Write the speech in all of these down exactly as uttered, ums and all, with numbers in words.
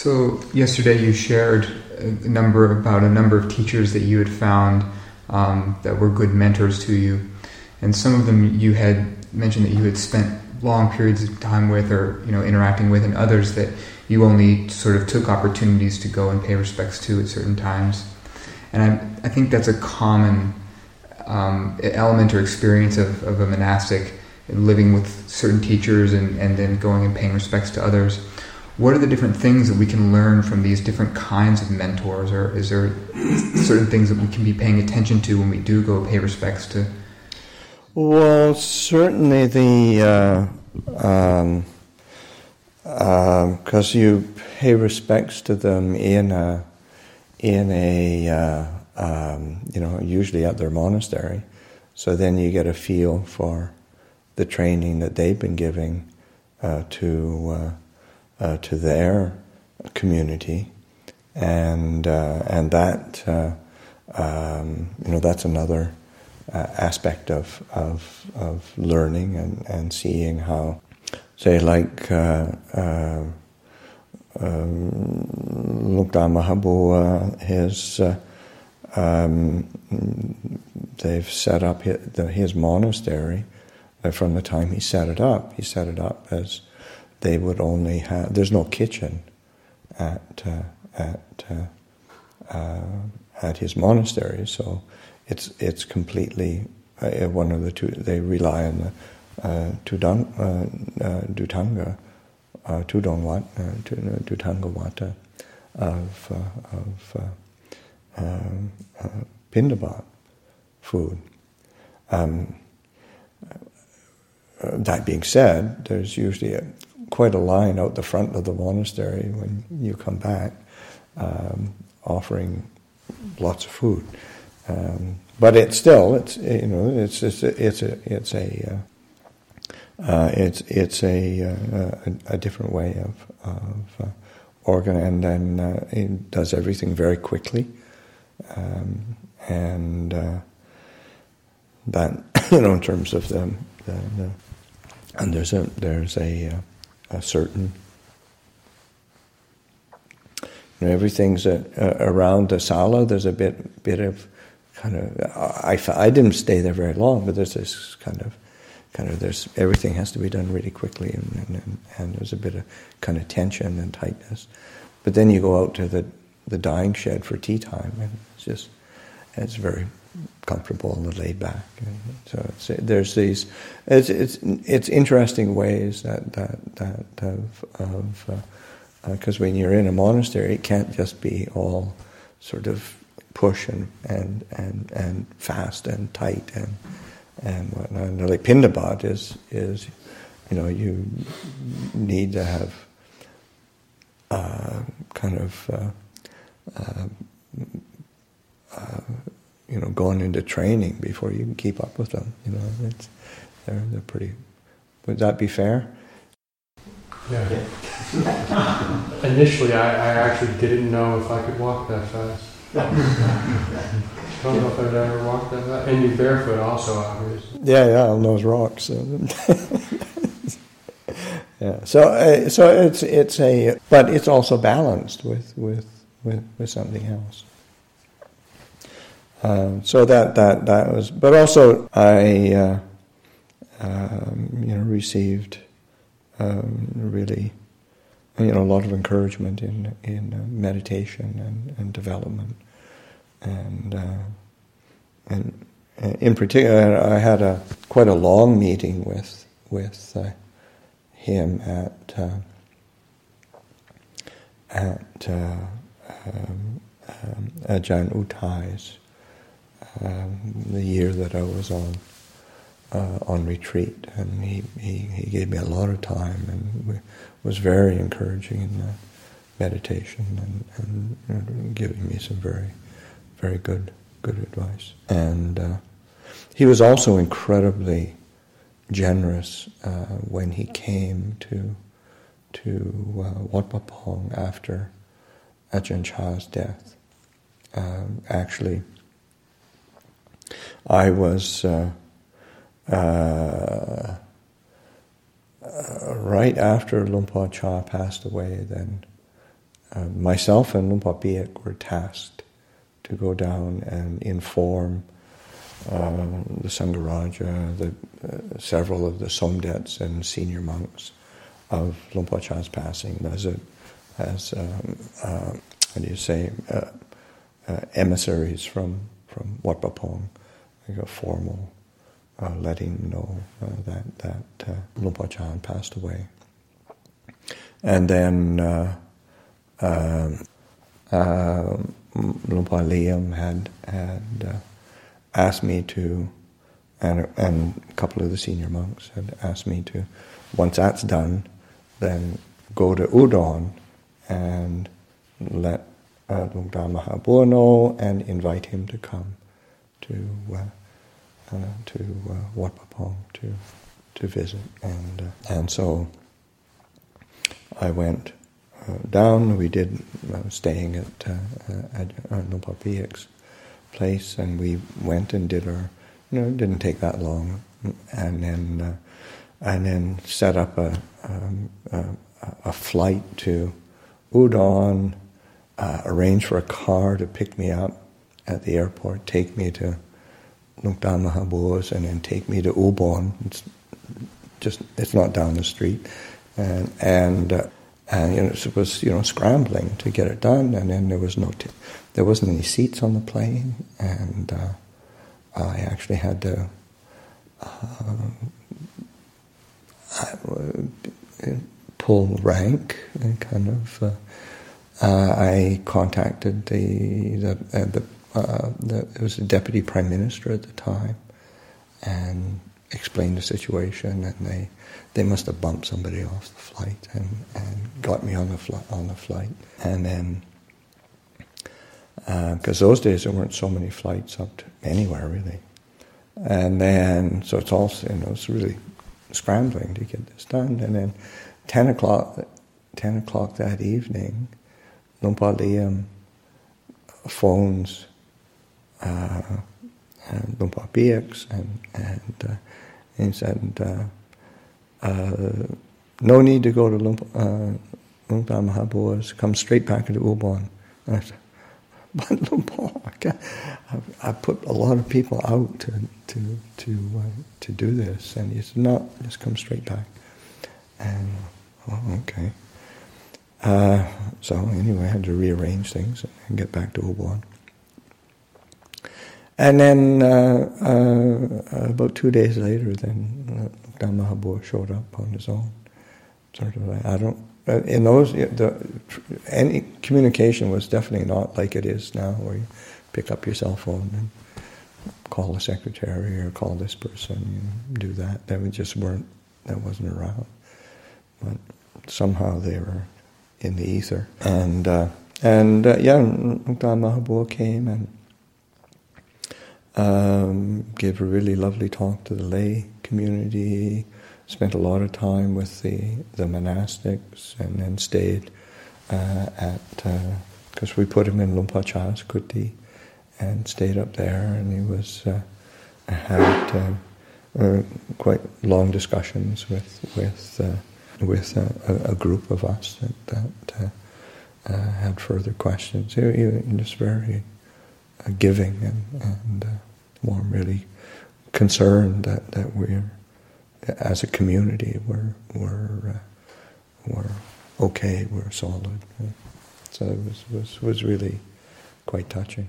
So yesterday you shared a number about a number of teachers that you had found um, that were good mentors to you, and some of them you had mentioned that you had spent long periods of time with, or you know, interacting with, and others that you only sort of took opportunities to go and pay respects to at certain times. And I, I think that's a common um, element or experience of, of a monastic, living with certain teachers and, and then going and paying respects to others. What are the different things that we can learn from these different kinds of mentors, or is there certain things that we can be paying attention to when we do go pay respects to? Well, certainly the, uh, um, because uh, you pay respects to them in a, in a, uh, um, you know, usually at their monastery, so then you get a feel for the training that they've been giving uh, to uh, uh, to their community, and uh, and that uh, um, you know, that's another uh, aspect of of of learning and, and seeing how, say, like uh, uh, um, Lukta Mahabua, his uh, um, they've set up his, the, his monastery. From the time he set it up, he set it up as they would only have. There's no kitchen at uh, at uh, uh, at his monastery, so it's it's completely uh, one of the two. They rely on the uh, Tudang, uh, uh, Dutanga, uh, Tudongwat, uh, Dutangawata of uh, of uh, um, uh, Pindabat food. Um, Uh, that being said, there's usually a, quite a line out the front of the monastery when you come back, um, offering lots of food. Um, but it's still, it's you know, it's it's a, it's a it's a uh, uh, it's it's a, uh, a a different way of of uh, organ, and then uh, it does everything very quickly, um, and uh, that you know, in terms of the the, the And there's a there's a a certain, you know, everything's a, uh, around the sala. There's a bit bit of kind of I, I didn't stay there very long, but there's this kind of kind of there's everything has to be done really quickly, and and, and there's a bit of kind of tension and tightness. But then you go out to the the dyeing shed for tea time, and it's just it's very comfortable and laid back. So it's, there's these, it's it's it's interesting ways that that that of of because uh, uh, when you're in a monastery, it can't just be all sort of push and and and, and fast and tight and and whatnot. And like Pindabat is is you know, you need to have uh, kind of uh, uh, uh, you know, going into training before you can keep up with them. You know, it's, they're they're pretty. Would that be fair? Yeah. Initially, I, I actually didn't know if I could walk that fast. I don't know if I've ever walked that fast. And you're barefoot also, obviously. Yeah, yeah, on those rocks. Yeah. So, uh, so it's it's a, but it's also balanced with with with, with something else. Uh, so that, that that was, but also I, uh, um, you know, received um, really, you know, a lot of encouragement in in uh, meditation and, and development, and uh, and in particular, I had a quite a long meeting with with uh, him at uh, at uh, um, um, Ajahn Utai's. Um, the year that I was on uh, on retreat, and he, he, he gave me a lot of time and was very encouraging in the meditation and, and you know, giving me some very very good good advice. And uh, he was also incredibly generous uh, when he came to to uh, Wat Pah Pong after Ajahn Chah's death. Um, actually. I was uh, uh, uh, right after Luang Por Chah passed away. Then uh, myself and Lumpur Biek were tasked to go down and inform uh, the Sangharaja, the, uh, several of the Somdets and senior monks of Lumpur Cha's passing as a, as um, uh, how do you say, uh, uh, emissaries from, from Wat Pah Pong, like a formal uh, letting them know uh, that, that uh, Lumpur Cha had passed away. And then uh, um, uh, Lumpur Liam had had uh, asked me to, and, and a couple of the senior monks had asked me to, once that's done, then go to Udon and let uh, Lungda Mahabua know and invite him to come to uh, uh, to uh, Wat Pah Pong to to visit, and uh, and so I went uh, down. We did uh, staying at uh, at uh, Lumpur Biek's place, and we went and did our. You know, it didn't take that long, and then uh, and then set up a um, a, a flight to Udon. Uh, arrange for a car to pick me up at the airport, take me to Lungda Mahabua's, and then take me to Ubon. It's just it's not down the street, and and uh, and you know it was you know scrambling to get it done, and then there was no t- there wasn't any seats on the plane, and uh, I actually had to uh, I, uh, pull rank and kind of. Uh, Uh, I contacted the the, uh, the, uh, the it was the deputy prime minister at the time, and explained the situation, and they they must have bumped somebody off the flight and, and got me on the fl- on the flight, and then because uh, those days there weren't so many flights up to anywhere really, and then so it's also you know it's really scrambling to get this done, and then ten o'clock ten o'clock that evening. Lumpur Liam phones uh, and Lumpur Biek's and, and uh, he said, uh, uh, no need to go to Lumpur, uh, Lungda Mahabua's, come straight back into Ubon. And I said, but Lumpur, I, I put a lot of people out to to to, uh, to do this. And he said, no, just come straight back. And, oh, okay. Uh, so anyway, I had to rearrange things and get back to Ubon. And then uh, uh, about two days later, then Lungda Mahabua showed up on his own. Sort of, like, I don't. Uh, in those, the, any communication was definitely not like it is now, where you pick up your cell phone and call the secretary or call this person, you know, do that. That we just weren't. That wasn't around. But somehow they were in the ether, and uh, and uh, yeah, Lungda Mahabua came and um, gave a really lovely talk to the lay community. Spent a lot of time with the the monastics, and then stayed uh, at because uh, we put him in Lumpur Cha's kuti, and stayed up there, and he was uh, had uh, uh, quite long discussions with with. Uh, with a, a group of us that, that uh, uh, had further questions. He, he was just very uh, giving and, and uh, warm, really concerned that, that we're, as a community, we're, we're, uh, we're okay, we're solid. So it was, was, was really quite touching.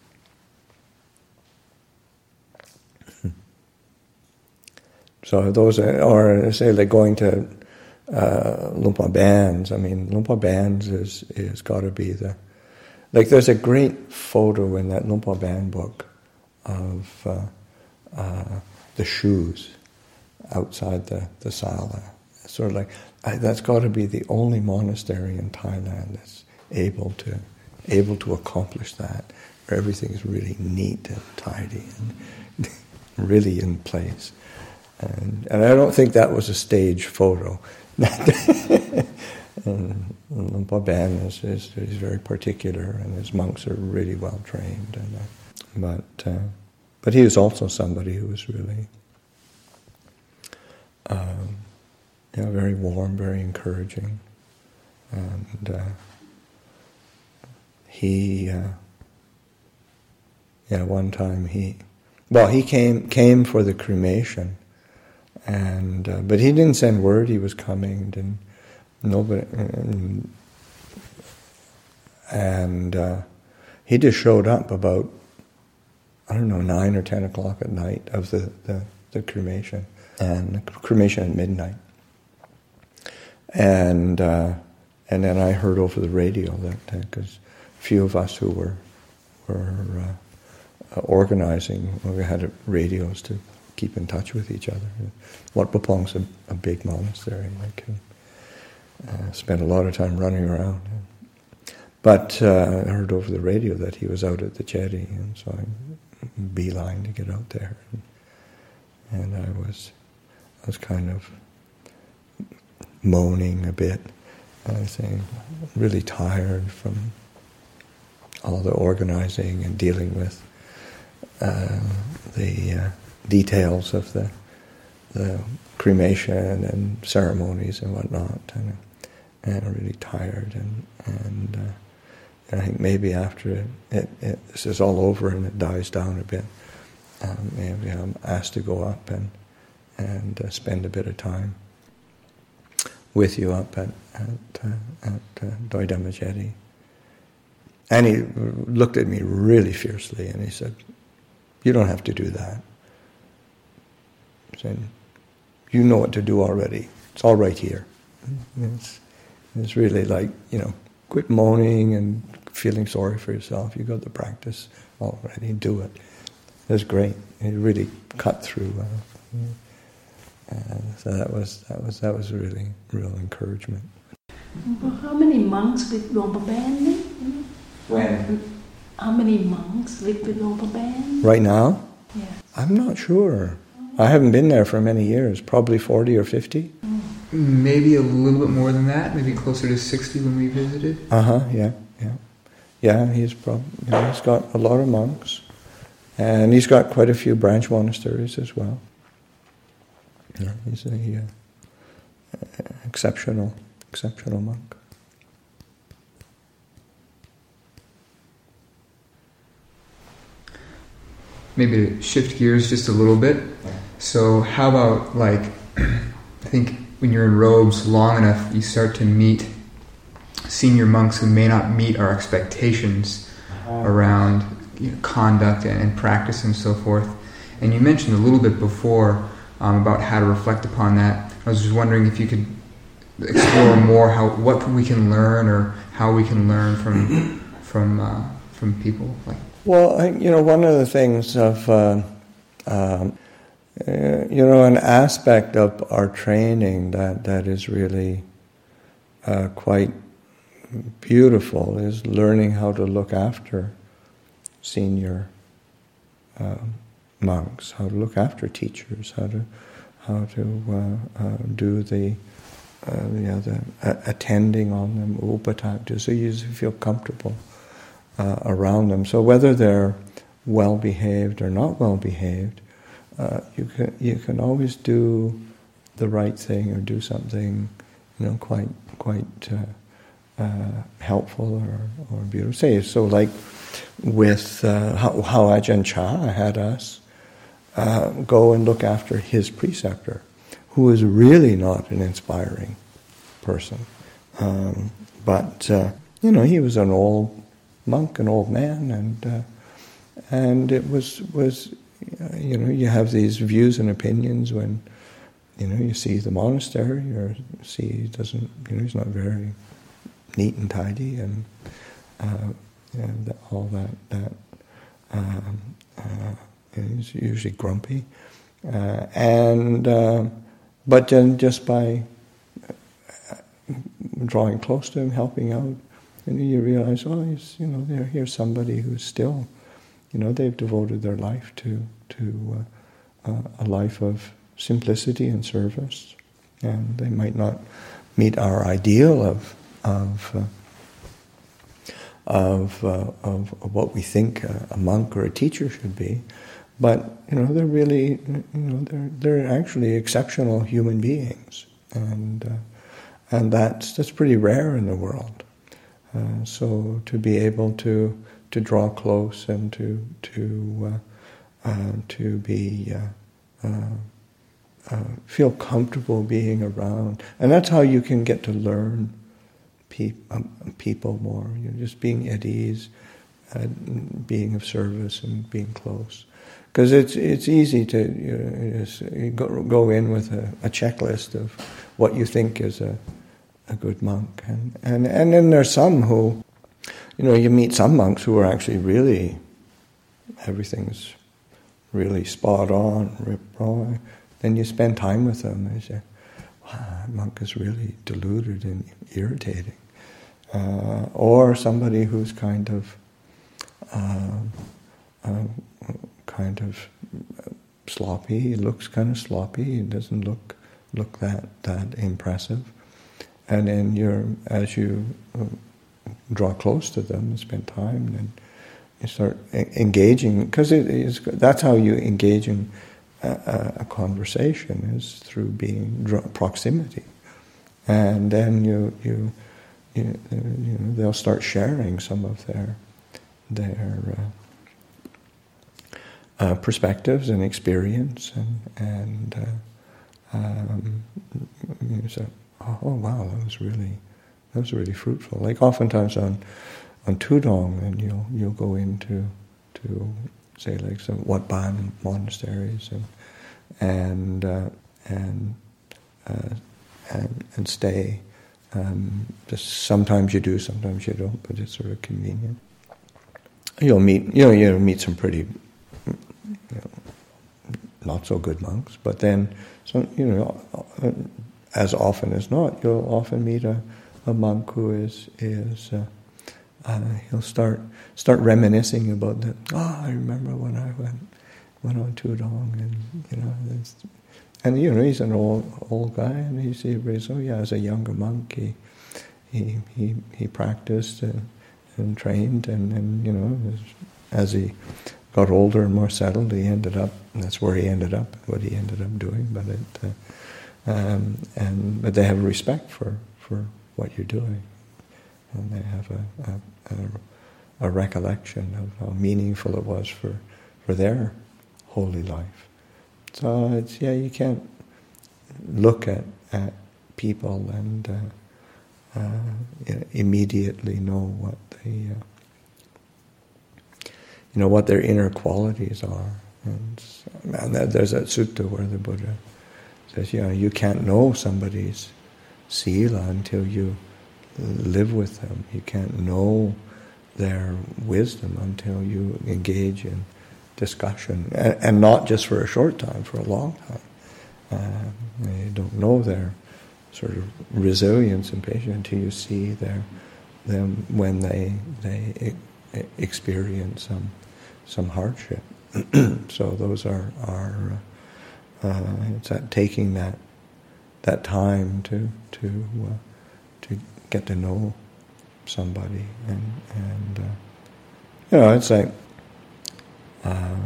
So those are, or say like going to Uh, Lumpur Bands. I mean, Lumpur Bands is is got to be the like. There's a great photo in that Lumpur Band book of uh, uh, the shoes outside the the sala. It's sort of like I, that's got to be the only monastery in Thailand that's able to able to accomplish that, where everything is really neat and tidy and really in place. And, and I don't think that was a stage photo. and Lumpur Ban is, is, is very particular, and his monks are really well trained. And, uh, but uh, but he was also somebody who was really, um, you know, very warm, very encouraging, and uh, he, uh, yeah, one time he, well, he came came for the cremation, and uh, but he didn't send word he was coming. Didn't nobody, and, and uh, he just showed up about, I don't know, nine or ten o'clock at night of the, the, the cremation, and the cremation at midnight. And uh, and then I heard over the radio that because a few of us who were were uh, uh, organizing, well, we had radios to keep in touch with each other. Wat Pah Pong's a, a big monastery. I can uh, spend a lot of time running around. But uh, I heard over the radio that he was out at the jetty, and so I beeline to get out there. And, and I was I was kind of moaning a bit, uh, saying, really tired from all the organizing and dealing with uh, the uh, details of the the cremation and ceremonies and whatnot, and, and really tired. And and, uh, and I think maybe after it, it, it, this is all over and it dies down a bit, um, maybe I'm asked to go up and and uh, spend a bit of time with you up at at, uh, at uh, Doi Dhamma Jetty. And he looked at me really fiercely and he said, "You don't have to do that." He said, "You know what to do already. It's all right here." It's, it's really like, you know, quit moaning and feeling sorry for yourself. You got the practice already. Do it. It's great. It really cut through. Uh, uh, so that was that was that was really real encouragement. Well, how many monks with Luang Prabang then? When? How many monks live with Luang Prabang? Right now? Yeah. I'm not sure. I haven't been there for many years. Probably forty or fifty. Mm. Maybe a little bit more than that. Maybe closer to sixty when we visited. Uh huh. Yeah. Yeah. Yeah. He's probably you know, he's got a lot of monks, and he's got quite a few branch monasteries as well. Yeah, he's a uh, exceptional, exceptional monk. Maybe to shift gears just a little bit. So how about, like, I think when you're in robes long enough, you start to meet senior monks who may not meet our expectations around, you know, conduct and, and practice and so forth. And you mentioned a little bit before um, about how to reflect upon that. I was just wondering if you could explore more how what we can learn or how we can learn from from uh, from people like. Well, I, you know, one of the things of, uh, um, uh, you know, an aspect of our training that, that is really uh, quite beautiful is learning how to look after senior uh, monks, how to look after teachers, how to how to uh, uh, do the uh, the other uh, attending on them, upatakta, so you feel comfortable Uh, around them. So whether they're well behaved or not well behaved, uh, you can you can always do the right thing or do something, you know, quite quite uh, uh, helpful or, or beautiful. Say so, like with uh, how, how Ajahn Chah had us uh, go and look after his preceptor, who was really not an inspiring person, um, but uh, you know, he was an old monk, an old man, and uh, and it was was uh, you know, you have these views and opinions when you know you see the monastery or see he doesn't, you know, he's not very neat and tidy and uh, and all that that um, uh, he's usually grumpy uh, and uh, but then just by drawing close to him, helping out. And you realize, oh, he's, you know, they're here's somebody who's still, you know, they've devoted their life to to uh, uh, a life of simplicity and service, and they might not meet our ideal of of uh, of, uh, of of what we think a, a monk or a teacher should be, but you know, they're really, you know, they're they're actually exceptional human beings, and uh, and that's that's pretty rare in the world. Uh, so to be able to to draw close and to to uh, uh, to be uh, uh, uh, feel comfortable being around, and that's how you can get to learn pe- um, people more. You're just being at ease, uh, being of service, and being close. Because it's it's easy to you know, just go, go in with a, a checklist of what you think is a a good monk, and, and and then there's some who, you know, you meet some monks who are actually really, everything's really spot on, rip roaring. Then you spend time with them and you say, wow, that monk is really deluded and irritating. Uh, or somebody who's kind of, uh, uh, kind of sloppy. He looks kind of sloppy. He doesn't look look that that impressive. And then you're, as you draw close to them and spend time, and you start engaging, because it is, that's how you engage in a, a conversation, is through being proximity. And then you, you, you, you know, they'll start sharing some of their their uh, uh, perspectives and experience, and and uh, um, you know, oh wow, that was really, that was really fruitful. Like oftentimes on, on Tudong, and you'll you'll go into to say like some Wat Ban monasteries and and uh, and, uh, and and stay. Um, just sometimes you do, sometimes you don't, but it's sort of convenient. You'll meet, you know, you'll meet some pretty, you know, not so good monks, but then some, you know. Uh, As often as not, you'll often meet a, a monk who is is uh, uh, he'll start start reminiscing about the oh I remember when I went went on Tudong, and you know it's, and you know he's an old old guy, and he says oh yeah, as a younger monk he he he, he practiced and, and trained, and then you know as, as he got older and more settled, he ended up that's where he ended up, what he ended up doing, but it. Uh, Um, and but they have respect for, for what you're doing, and they have a, a, a, a recollection of how meaningful it was for, for their holy life. So it's yeah, you can't look at, at people and uh, uh, you know, immediately know what they uh, you know what their inner qualities are. And, and there's a sutta where the Buddha says, you know, you can't know somebody's sila until you live with them. You can't know their wisdom until you engage in discussion, and, and not just for a short time, for a long time. Uh, you don't know their sort of resilience and patience until you see their them when they they e- experience some some hardship. So those are are. Uh, Uh, it's that taking that that time to to uh, to get to know somebody, and and uh, you know it's like uh,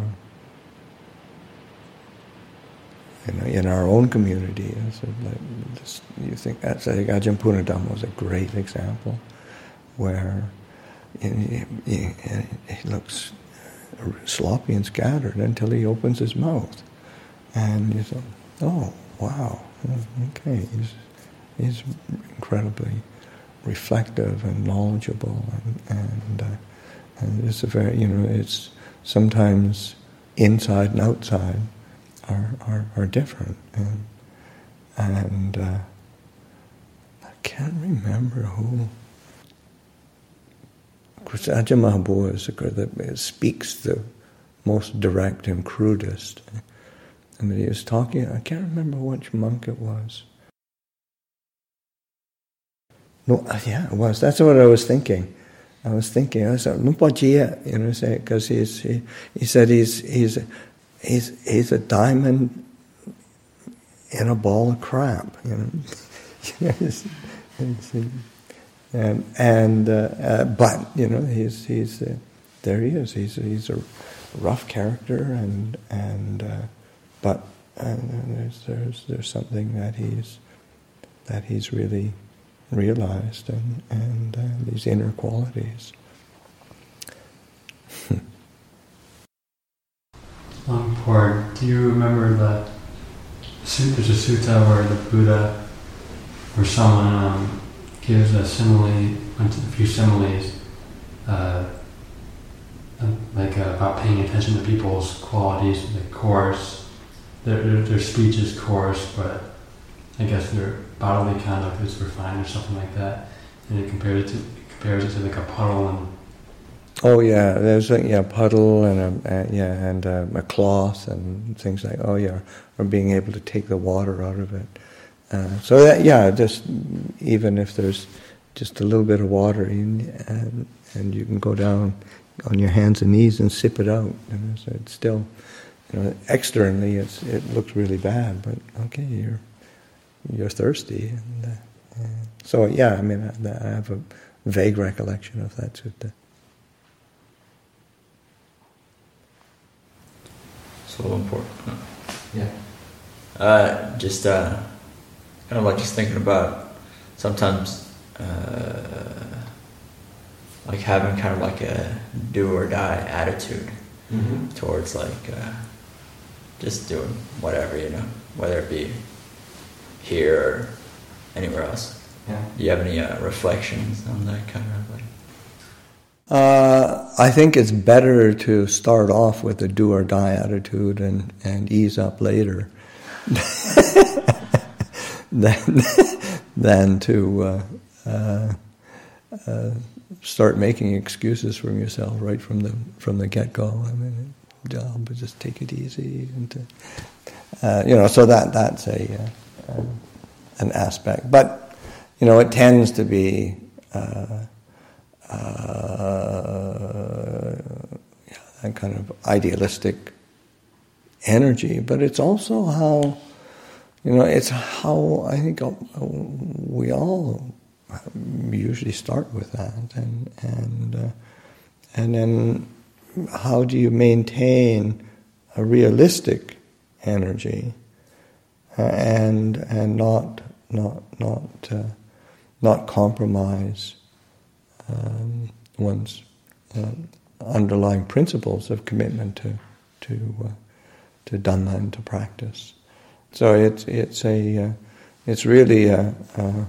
you know in our own community, it's like just, you think that's like Ajahn Punadhammo was a great example, where you know, he, he looks sloppy and scattered until he opens his mouth. And you thought, oh, wow, okay, he's, he's incredibly reflective and knowledgeable, and and, uh, and it's a very, you know, it's sometimes inside and outside are are, are different, and, and uh, I can't remember who. Of course, Ajahn Mahabua is the guy that speaks the most direct and crudest. And he was talking, I can't remember which monk it was. No, yeah, it was. That's what I was thinking. I was thinking, I was like, Lupa Jia, you know, because he's he, he said he's he's he's he's a diamond in a ball of crap, you know. Yes, and and uh, uh, but you know he's he's uh, there he is. He's he's a rough character, and and. Uh, But uh, there's there's there's something that he's that he's really realized, and, and uh, these inner qualities. Longport, do you remember that there's a sutta where the Buddha or someone um, gives a simile, a few similes, uh, like uh, about paying attention to people's qualities, like coarse, their, their, their speech is coarse, but I guess their bodily conduct is refined or something like that, and it compares it to, it compares it to like a puddle and. Oh yeah, there's a yeah puddle and a, a yeah and a, a cloth and things like oh yeah, or being able to take the water out of it. Uh, so that yeah, just even if there's just a little bit of water in, and and you can go down on your hands and knees and sip it out. You know, so it's still, you know, externally it's it looks really bad, but okay, you're you're thirsty, and uh, uh, so yeah, I mean I, I have a vague recollection of that sutta. So important. Yeah. Uh, just uh, kind of like just thinking about sometimes uh, like having kind of like a do or die attitude mm-hmm. towards like uh, just doing whatever, you know, whether it be here or anywhere else. Yeah. Do you have any uh, reflections on that kind of like? Uh, I think it's better to start off with a do or die attitude and, and ease up later than, than to uh, uh, uh, start making excuses for yourself right from the from the get go. I mean, job, but just take it easy, and to, uh, you know. So that that's a uh, an aspect, but you know, it tends to be. Uh, Uh, yeah, that kind of idealistic energy, but it's also how, you know, it's how I think we all usually start with that, and and uh, and then how do you maintain a realistic energy uh, and and not not not uh, not compromise. Um, one's uh, underlying principles of commitment to to uh, to Dhamma and to practice. So it's it's a uh, it's really a, a,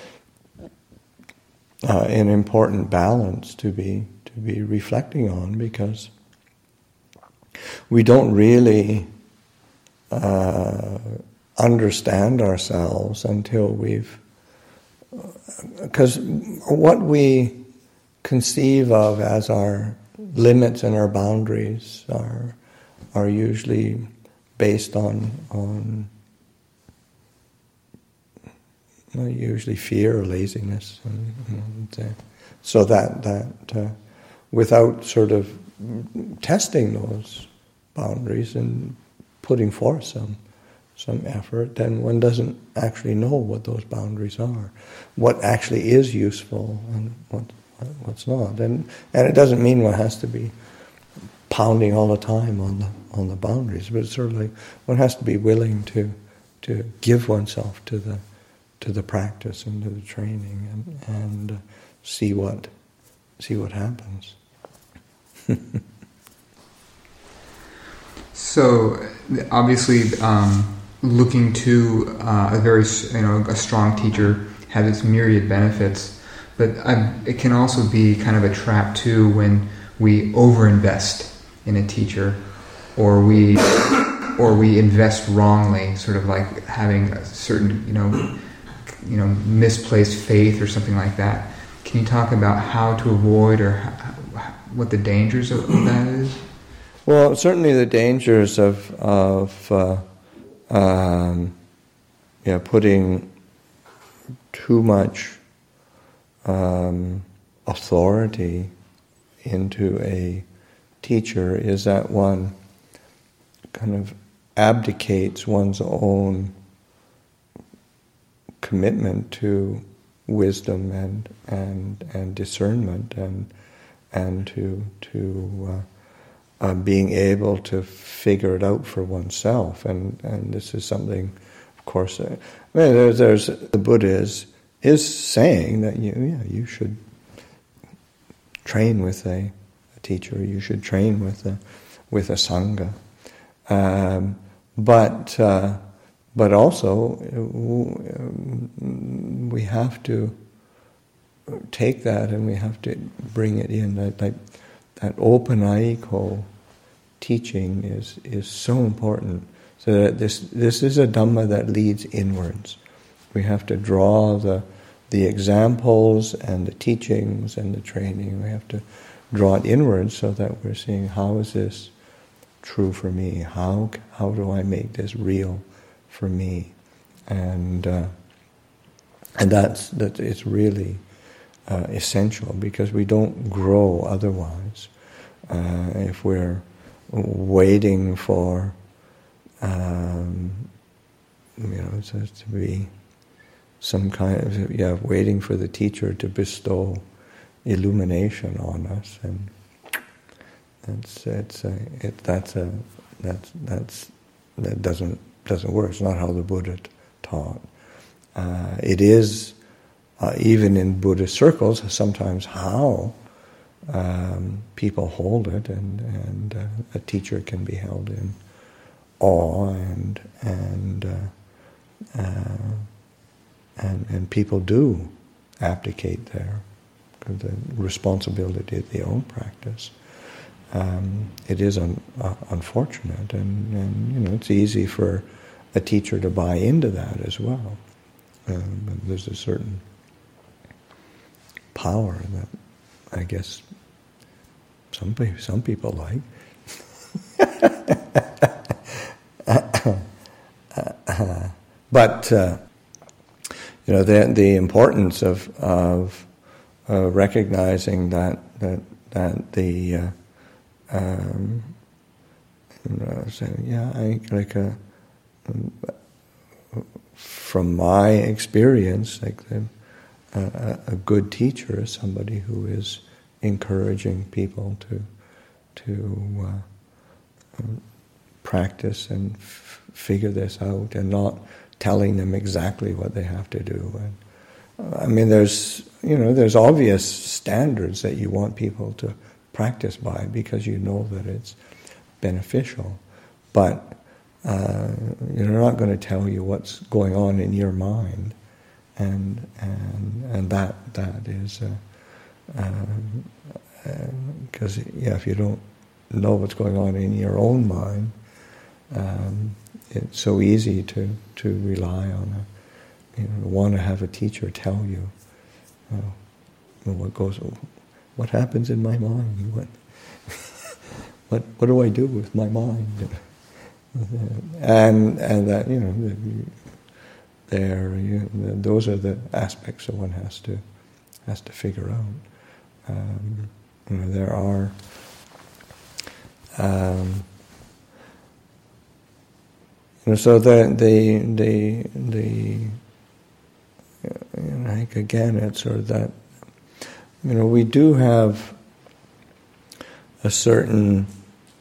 uh, an important balance to be to be reflecting on, because we don't really uh, understand ourselves until we've because what we conceive of as our limits and our boundaries are are usually based on on well, usually fear or laziness, and, and uh, so that that uh, without sort of testing those boundaries and putting forth some some effort, then one doesn't actually know what those boundaries are, what actually is useful and what what's not, and and it doesn't mean one has to be pounding all the time on the on the boundaries, but it's sort of like one has to be willing to to give oneself to the to the practice and to the training, and and uh, see what see what happens. So obviously, um, looking to uh, a very you know a strong teacher has its myriad benefits. But um, it can also be kind of a trap too when we overinvest in a teacher, or we or we invest wrongly, sort of like having a certain you know you know misplaced faith or something like that. Can you talk about how to avoid or how, what the dangers of, of that is? Well, certainly the dangers of of uh, um, yeah putting too much Um, authority into a teacher is that one kind of abdicates one's own commitment to wisdom and and and discernment and and to to uh, uh, being able to figure it out for oneself, and and this is something, of course. Uh, I mean, there's, there's the Buddha is is saying that you, yeah, you should train with a, a teacher. You should train with a with a sangha. Um, but uh, but also we have to take that and we have to bring it in. That that, that open aiko teaching is is so important. So that this this is a Dhamma that leads inwards. We have to draw the the examples and the teachings and the training. We have to draw it inwards so that we're seeing, how is this true for me? How how do I make this real for me? And uh, and that's that. It's really uh, essential, because we don't grow otherwise uh, if we're waiting for um, you know to, to be some kind of yeah waiting for the teacher to bestow illumination on us, and it's it's a, it that's a that's that's that doesn't doesn't work. It's not how the Buddha taught. Uh, it is uh, even in Buddhist circles sometimes how um, people hold it, and and uh, a teacher can be held in awe, and and uh, uh, and and people do abdicate their the responsibility of their own practice. Um, it is un, uh, unfortunate, and, and you know it's easy for a teacher to buy into that as well. Um, there's a certain power that I guess some some people like. But uh, you know the the importance of of uh, recognizing that that that the uh, um, you know, saying, yeah, I like a, um, from my experience, like the, uh, a good teacher is somebody who is encouraging people to to uh, um, practice and f- figure this out, and not telling them exactly what they have to do. And uh, I mean, there's you know there's obvious standards that you want people to practice by because you know that it's beneficial, but uh, you're not going to tell you what's going on in your mind, and and and that that is because uh, uh, yeah, if you don't know what's going on in your own mind, um, it's so easy to to rely on a you know want to have a teacher tell you uh, what goes. What happens in my mind? What, what, what do I do with my mind? And and that you know, there, you, those are the aspects that one has to has to figure out. Um, you know, there are um, you know, so the the the the you know, like again, it's sort of that. You know, we do have a certain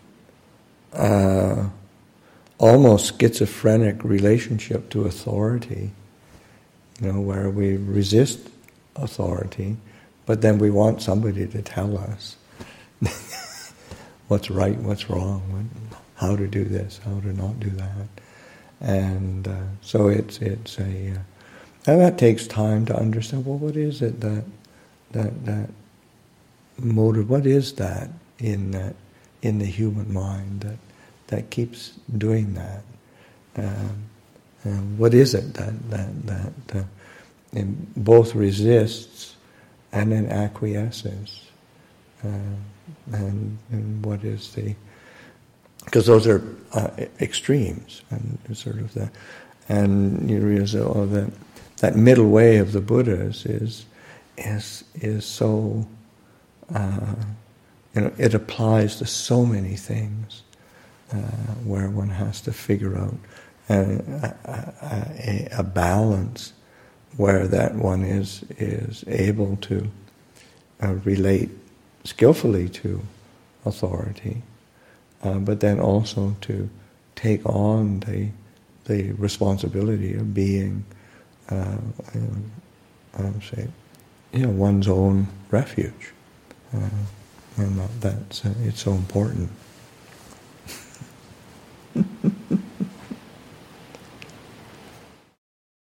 uh, almost schizophrenic relationship to authority, you know, where we resist authority, but then we want somebody to tell us what's right, what's wrong, what, how to do this, how to not do that. And uh, so it's, it's a... Uh, and that takes time to understand, well, what is it that That that motive, what is that in that in the human mind that that keeps doing that? Um, and what is it that that that uh, both resists and then acquiesces? Uh, and, and what is the? Because those are uh, extremes, and sort of the, and you realize oh that that middle way of the Buddhas is. is is so uh, you know it applies to so many things uh, where one has to figure out a, a, a balance where that one is is able to uh, relate skillfully to authority, uh, but then also to take on the the responsibility of being uh, um, say, you know, one's own refuge. Uh, and that's uh, it's so important.